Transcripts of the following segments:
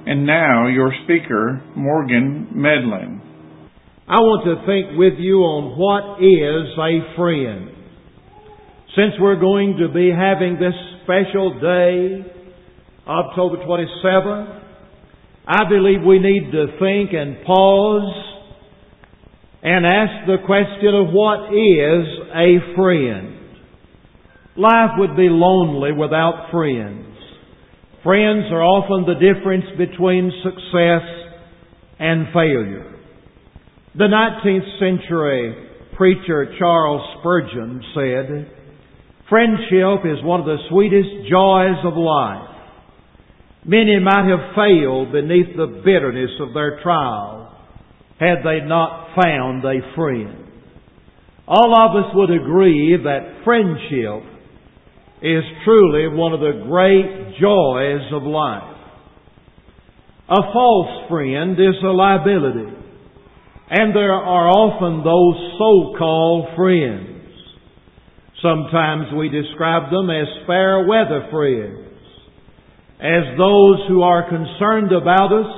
And now your speaker, Morgan Medlin. I want to think with you on what is a friend. Since we're going to be having this special day, October 27th, I believe we need to think and pause and ask the question of what is a friend. Life would be lonely without friends. Friends are often the difference between success and failure. The 19th century preacher Charles Spurgeon said, "Friendship is one of the sweetest joys of life. Many might have failed beneath the bitterness of their trial had they not found a friend." All of us would agree that friendship is truly one of the great joys of life. A false friend is a liability, and there are often those so-called friends. Sometimes we describe them as fair weather friends, as those who are concerned about us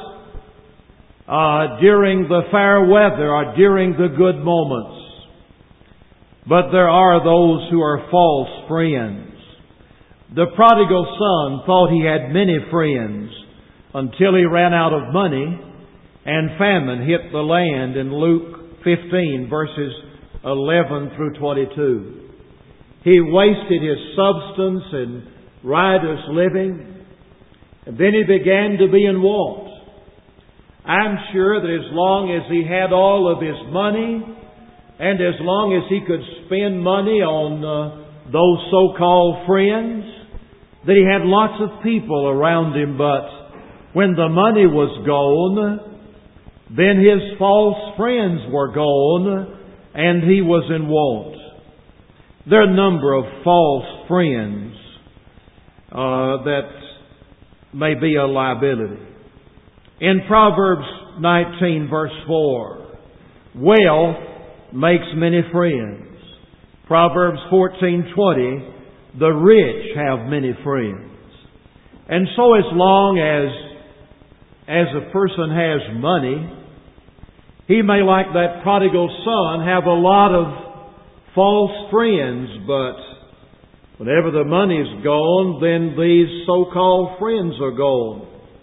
during the fair weather or during the good moments. But there are those who are false friends. The prodigal son thought he had many friends until he ran out of money and famine hit the land in Luke 15 verses 11 through 22. He wasted his substance in riotous living, and then he began to be in want. I'm sure that as long as he had all of his money, and as long as he could spend money on those so-called friends, that he had lots of people around him, but when the money was gone, then his false friends were gone, and he was in want. There are a number of false friends that may be a liability. In Proverbs 19 verse 4, wealth makes many friends. Proverbs 14:20, the rich have many friends. And so as long as a person has money, he may, like that prodigal son, have a lot of false friends, but whenever the money's gone, then these so-called friends are gone.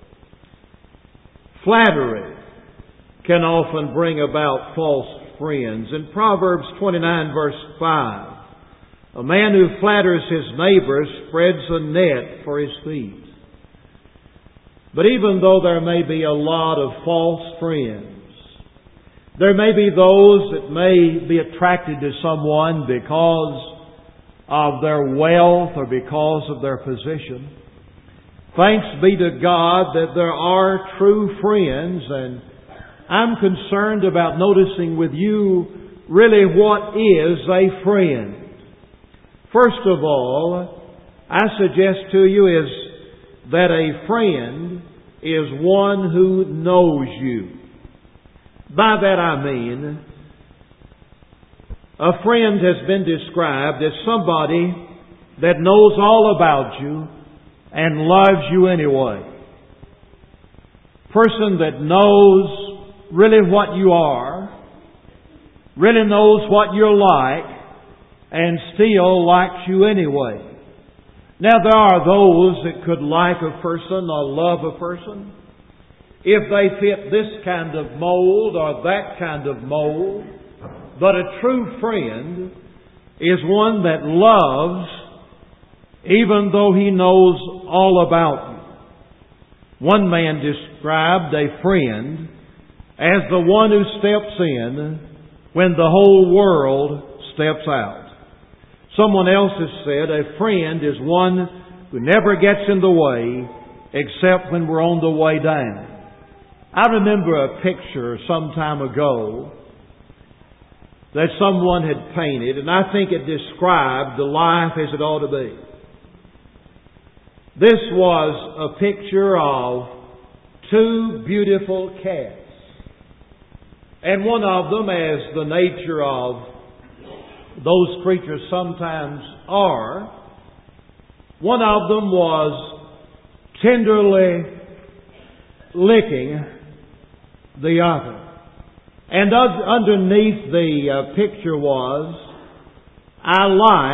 Flattery can often bring about false friends. In Proverbs 29 verse 5, a man who flatters his neighbor spreads a net for his feet. But even though there may be a lot of false friends, there may be those that may be attracted to someone because of their wealth or because of their position. Thanks be to God that there are true friends, and I'm concerned about noticing with you really what is a friend. First of all, I suggest to you is that a friend is one who knows you. By that I mean, a friend has been described as somebody that knows all about you and loves you anyway. Person that knows really what you are, really knows what you're like, and still likes you anyway. Now there are those that could like a person or love a person if they fit this kind of mold or that kind of mold. But a true friend is one that loves even though he knows all about you. One man described a friend as the one who steps in when the whole world steps out. Someone else has said a friend is one who never gets in the way except when we're on the way down. I remember a picture some time ago that someone had painted, and I think it described the life as it ought to be. This was a picture of two beautiful cats. And one of them, as the nature of those creatures sometimes are, one of them was tenderly licking the other. And underneath the picture was, I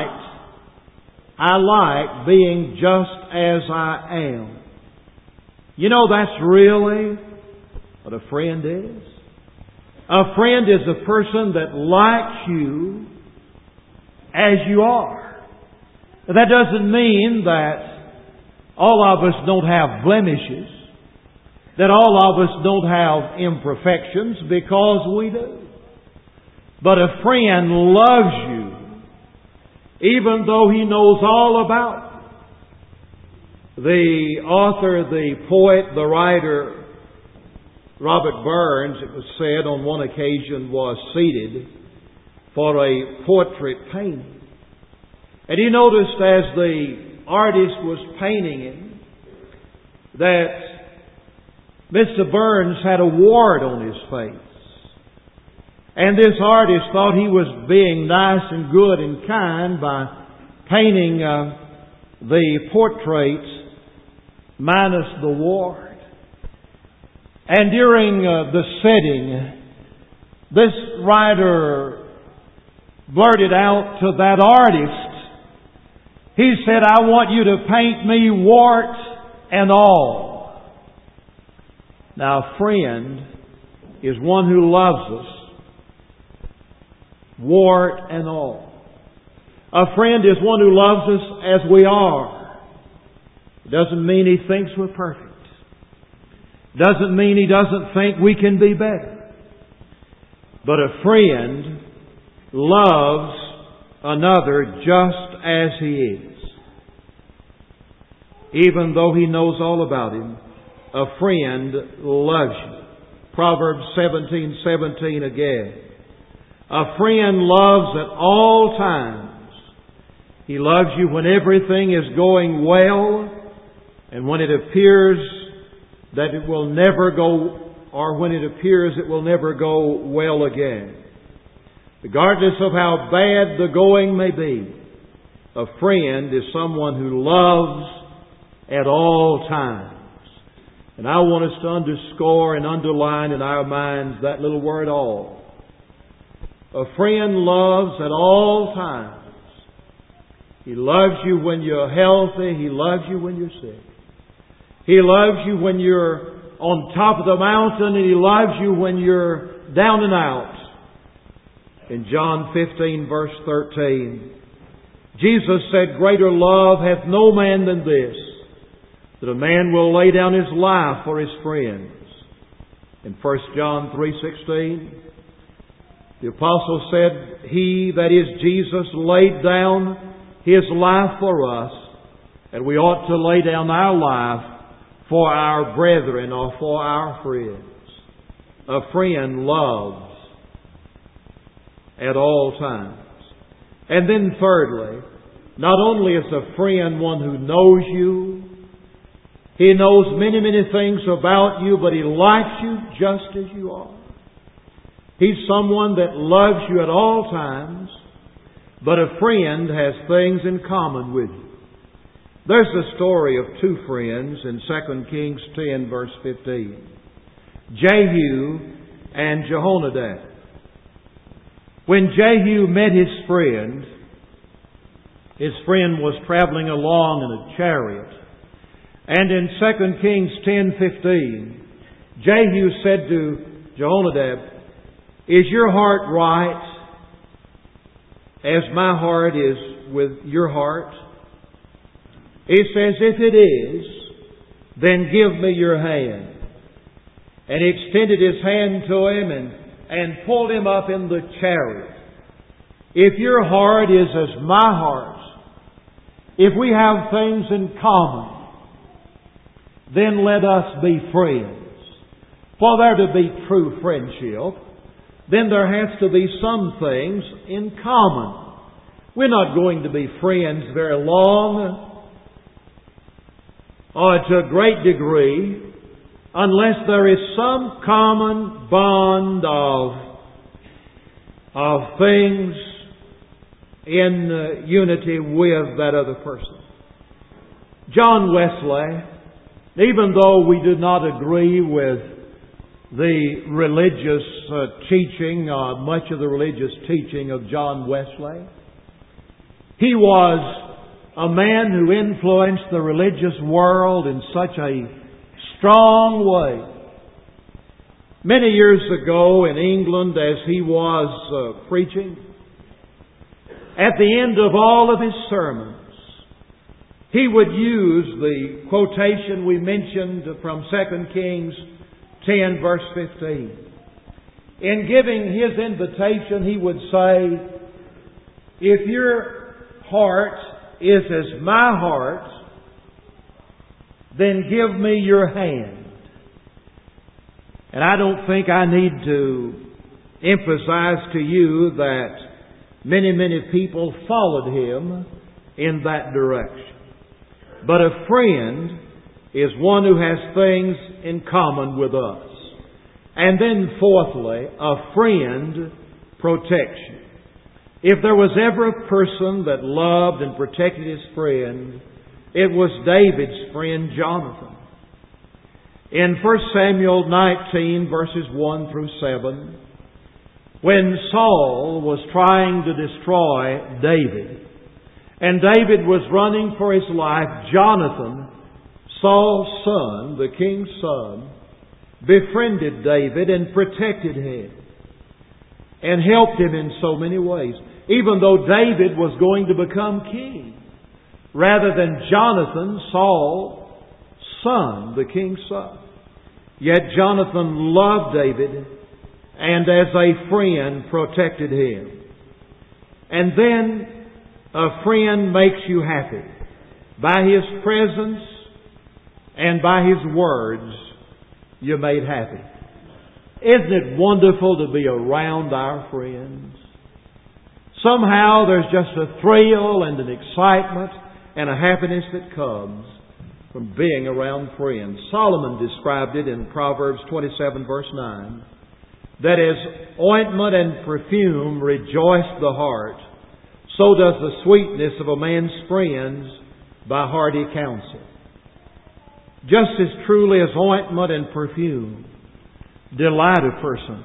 like being just as I am. You know, that's really what a friend is. A friend is a person that likes you as you are. That doesn't mean that all of us don't have blemishes, that all of us don't have imperfections, because we do. But a friend loves you, even though he knows all about you. The author, the poet, the writer, Robert Burns, it was said on one occasion, was seated for a portrait painting. And he noticed as the artist was painting him that Mr. Burns had a wart on his face. And this artist thought he was being nice and good and kind by painting the portrait minus the wart. And during the setting, this writer blurted out to that artist, he said, I want you to paint me wart and all. Now, a friend is one who loves us, wart and all. A friend is one who loves us as we are. It doesn't mean he thinks we're perfect. Doesn't mean he doesn't think we can be better. But a friend loves another just as he is. Even though he knows all about him, a friend loves you. Proverbs 17:17 again. A friend loves at all times. He loves you when everything is going well, and when it appears that it will never go, or when it appears it will never go well again. Regardless of how bad the going may be, a friend is someone who loves at all times. And I want us to underscore and underline in our minds that little word all. A friend loves at all times. He loves you when you're healthy. He loves you when you're sick. He loves you when you're on top of the mountain, and He loves you when you're down and out. In John 15 verse 13, Jesus said, greater love hath no man than this, that a man will lay down his life for his friends. In 1 John 3:16, the apostle said, He, that is Jesus, laid down His life for us, and we ought to lay down our life for our brethren or for our friends. A friend loves at all times. And then thirdly, not only is a friend one who knows you, he knows many, many things about you, but he likes you just as you are. He's someone that loves you at all times, but a friend has things in common with you. There's the story of two friends in 2 Kings 10 verse 15. Jehu and Jehonadab. When Jehu met his friend was traveling along in a chariot. And in 2 Kings 10:15, Jehu said to Jehonadab, is your heart right as my heart is with your heart? He says, if it is, then give me your hand. And he extended his hand to him and pulled him up in the chariot. If your heart is as my heart, if we have things in common, then let us be friends. For there to be true friendship, then there has to be some things in common. We're not going to be friends very long, or to a great degree, unless there is some common bond of things in unity with that other person. John Wesley Even though we do not agree with the religious teaching, much of the religious teaching of John Wesley, he was a man who influenced the religious world in such a strong way. Many years ago in England, as he was preaching, at the end of all of his sermons, he would use the quotation we mentioned from 2 Kings 10 verse 15. In giving his invitation, he would say, "If your heart is as my heart, then give me your hand." And I don't think I need to emphasize to you that many people followed him in that direction. But a friend is one who has things in common with us. And then fourthly, a friend protects you. If there was ever a person that loved and protected his friend, it was David's friend Jonathan. In 1 Samuel 19 verses 1 through 7, when Saul was trying to destroy David, and David was running for his life, Jonathan, Saul's son, the king's son, befriended David and protected him and helped him in so many ways. Even though David was going to become king, rather than Jonathan, Saul's son, the king's son. Yet Jonathan loved David and as a friend protected him. And then a friend makes you happy by his presence and by his words. You're made happy. Isn't it wonderful to be around our friends? Somehow there's just a thrill and an excitement and a happiness that comes from being around friends. Solomon described it in Proverbs 27 verse 9, that as ointment and perfume rejoice the heart, so does the sweetness of a man's friends by hearty counsel. Just as truly as ointment and perfume delight a person,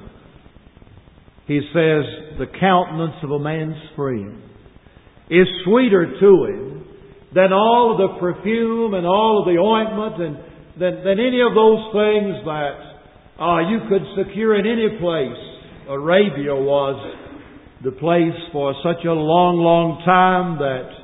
he says, the countenance of a man's friend is sweeter to him than all of the perfume and all of the ointment and than any of those things that you could secure in any place. Arabia was the place for such a long time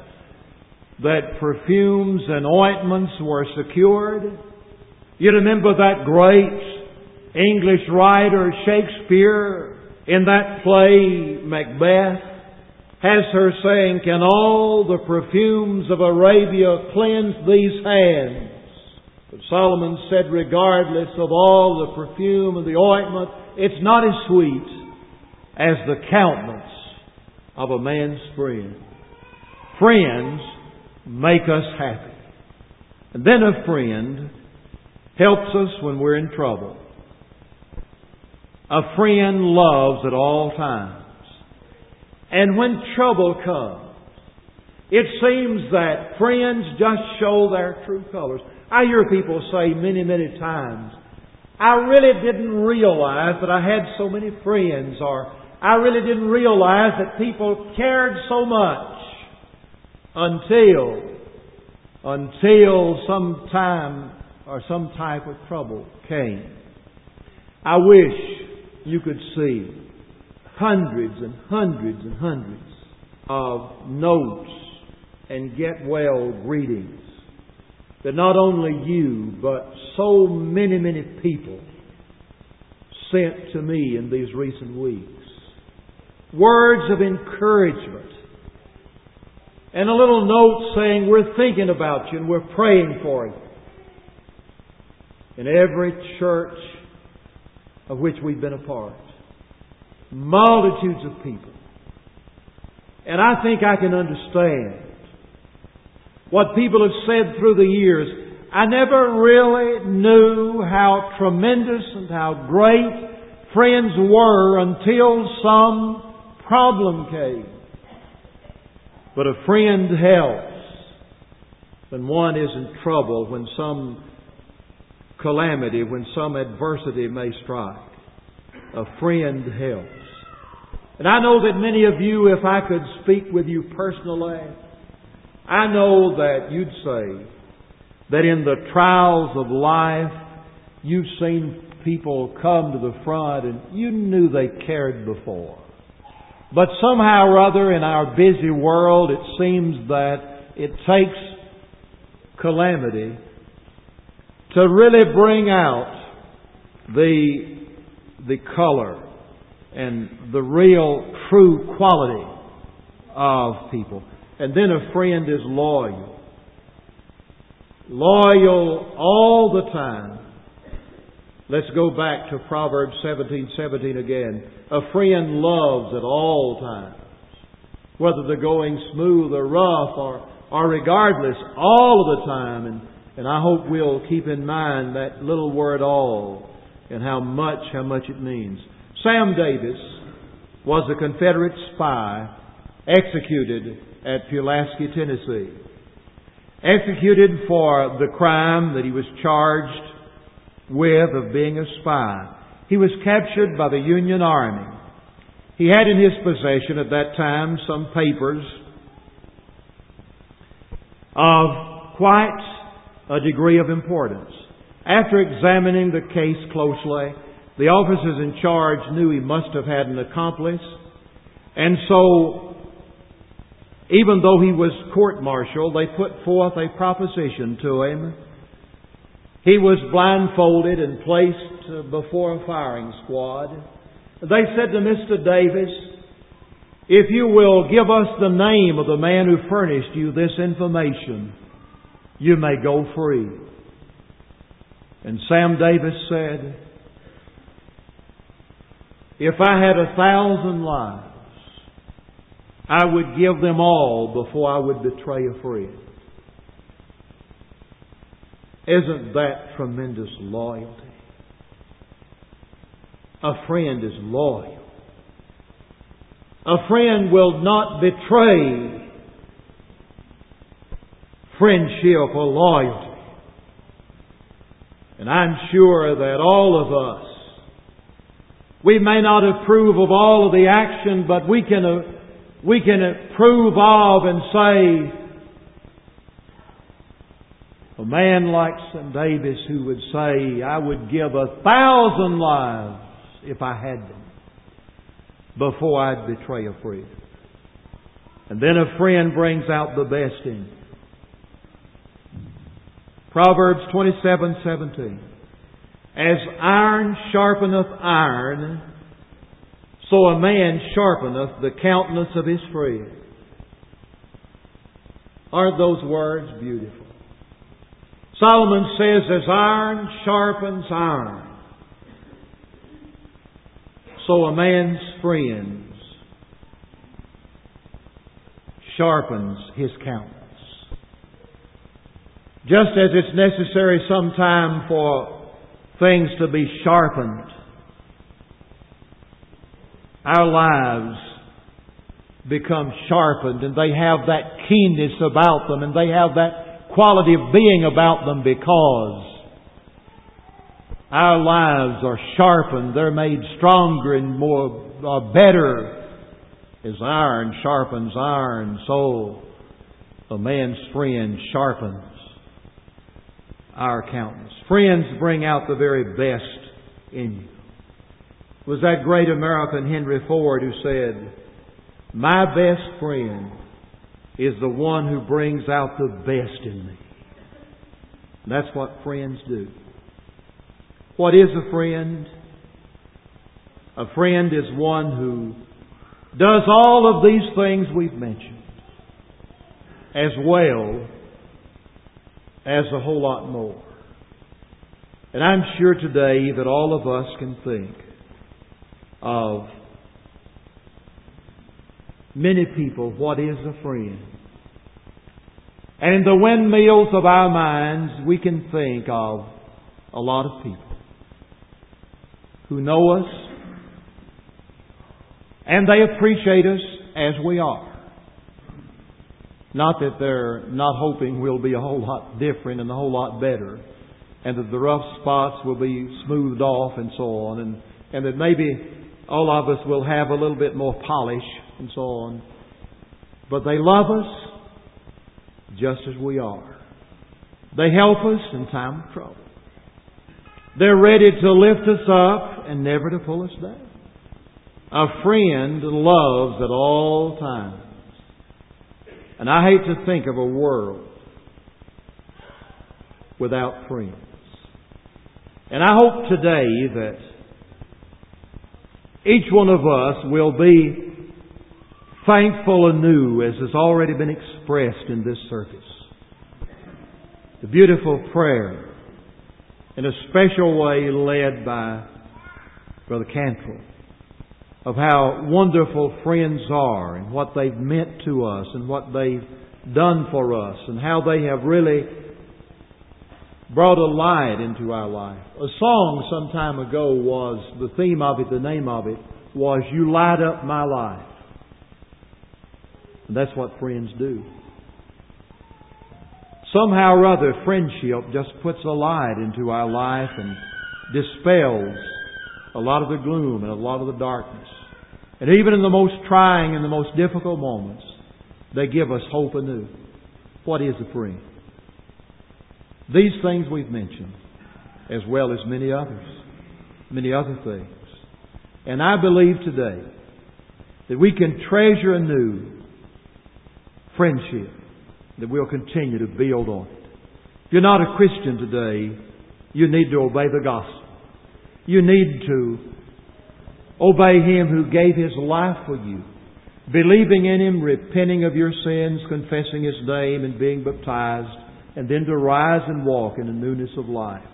that perfumes and ointments were secured. You remember that great English writer Shakespeare in that play Macbeth has her saying, "Can all the perfumes of Arabia cleanse these hands?" But Solomon said, regardless of all the perfume and the ointment, it's not as sweet as the countenance of a man's friend. Friends make us happy. And then a friend helps us when we're in trouble. A friend loves at all times. And when trouble comes, it seems that friends just show their true colors. I hear people say many times, I really didn't realize that I had so many friends, or I really didn't realize that people cared so much until some time or some type of trouble came. I wish you could see hundreds of notes and get well greetings that not only you, but so many people sent to me in these recent weeks. Words of encouragement. And a little note saying, we're thinking about you and we're praying for you. In every church of which we've been a part. Multitudes of people. And I think I can understand what people have said through the years. I never really knew how tremendous and how great friends were until some problem came. But a friend helps when one is in trouble, when some calamity, when some adversity may strike, a friend helps. And I know that many of you, if I could speak with you personally, I know that you'd say that in the trials of life, you've seen people come to the front and you knew they cared before. But somehow or other in our busy world, it seems that it takes calamity to really bring out the color and the real true quality of people. And then a friend is loyal. Loyal all the time. Let's go back to Proverbs 17:17 again. A friend loves at all times. Whether they're going smooth or rough or regardless, all of the time. And I hope we'll keep in mind that little word all and how much it means. Sam Davis was a Confederate spy executed at Pulaski, Tennessee. Executed for the crime that he was charged with of being a spy. He was captured by the Union Army. He had in his possession at that time some papers of quite a degree of importance. After examining the case closely, the officers in charge knew he must have had an accomplice. And so, even though he was court-martialed, they put forth a proposition to him. He was blindfolded and placed before a firing squad. They said to Mr. Davis, "If you will give us the name of the man who furnished you this information, you may go free." And Sam Davis said, "If I had 1,000 lives, I would give them all before I would betray a friend." Isn't that tremendous loyalty? A friend is loyal. A friend will not betray friendship or loyalty. And I'm sure that all of us, we may not approve of all of the action, but we can approve of and say, a man like Sam Davis who would say, "I would give 1,000 lives if I had them before I'd betray a friend." And then a friend brings out the best in you. Proverbs 27:17. As iron sharpeneth iron, so a man sharpeneth the countenance of his friend. Aren't those words beautiful? Solomon says, as iron sharpens iron, so a man's friends sharpens his countenance. Just as it's necessary sometime for things to be sharpened, our lives become sharpened and they have that keenness about them and they have that quality of being about them because our lives are sharpened. They're made stronger and better. As iron sharpens iron, so a man's friend sharpens our countenance. Friends bring out the very best in you. It was that great American Henry Ford who said, "My best friend is the one who brings out the best in me." And that's what friends do. What is a friend? A friend is one who does all of these things we've mentioned, as well as a whole lot more. And I'm sure today that all of us can think of many people, what is a friend? And in the windmills of our minds, we can think of a lot of people who know us and they appreciate us as we are. Not that they're not hoping we'll be a whole lot different and a whole lot better, and that the rough spots will be smoothed off and so on, and that maybe all of us will have a little bit more polish and so on. But they love us just as we are. They help us in time of trouble. They're ready to lift us up and never to pull us down. A friend loves at all times. And I hate to think of a world without friends. And I hope today that each one of us will be thankful anew, as has already been expressed in this service. The beautiful prayer, in a special way led by Brother Cantrell, of how wonderful friends are and what they've meant to us and what they've done for us and how they have really brought a light into our life. A song some time ago was, the theme of it, the name of it, was "You Light Up My Life." And that's what friends do. Somehow or other, friendship just puts a light into our life and dispels a lot of the gloom and a lot of the darkness. And even in the most trying and the most difficult moments, they give us hope anew. What is a friend? These things we've mentioned, as well as many others, many other things. And I believe today that we can treasure anew friendship, that we'll continue to build on it. If you're not a Christian today, you need to obey the gospel. You need to obey Him who gave His life for you, believing in Him, repenting of your sins, confessing His name and being baptized, and then to rise and walk in the newness of life.